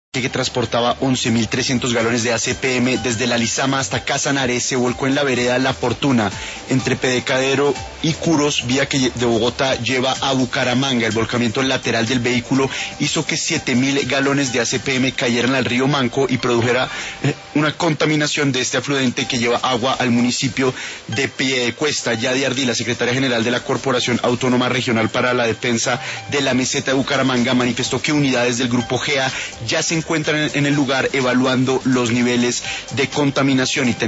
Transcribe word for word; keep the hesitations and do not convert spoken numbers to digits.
que transportaba once mil trescientos galones de A C P M desde la Lizama hasta Casanare se volcó en la vereda La Fortuna, entre Pedecadero y Curos, vía que de Bogotá lleva a Bucaramanga. El volcamiento lateral del vehículo hizo que siete mil galones de A C P M cayeran al río Manco y produjera una contaminación de este afluente que lleva agua al municipio de Piedecuesta. Yadi Ardila, secretaria general de la Corporación Autónoma Regional para la Defensa de la Meseta de Bucaramanga, manifestó que unidades del Grupo G E A ya se encuentran en el lugar evaluando los niveles de contaminación y